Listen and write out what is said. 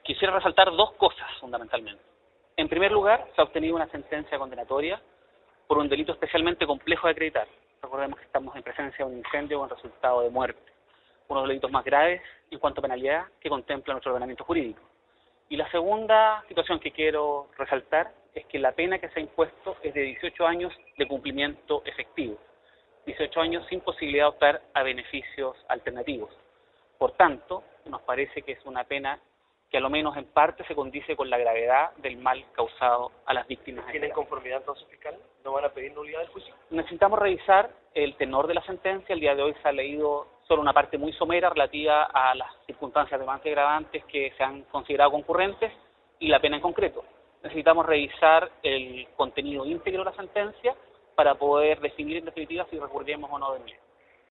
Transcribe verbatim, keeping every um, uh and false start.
quisiera resaltar dos cosas fundamentalmente. En primer lugar, se ha obtenido una sentencia condenatoria por un delito especialmente complejo de acreditar. Recordemos que estamos en presencia de un incendio con resultado de muerte, uno de los delitos más graves en cuanto a penalidad que contempla nuestro ordenamiento jurídico. Y la segunda situación que quiero resaltar es que la pena que se ha impuesto es de dieciocho años de cumplimiento efectivo, dieciocho años sin posibilidad de optar a beneficios alternativos. Por tanto, nos parece que es una pena que a lo menos en parte se condice con la gravedad del mal causado a las víctimas. ¿Tienen conformidad entonces, fiscal? ¿No van a pedir nulidad del juicio? Necesitamos revisar el tenor de la sentencia. El día de hoy se ha leído solo una parte muy somera relativa a las circunstancias de más agravantes que se han considerado concurrentes y la pena en concreto. Necesitamos revisar el contenido íntegro de la sentencia para poder definir en definitiva si recurriremos o no de nuevo.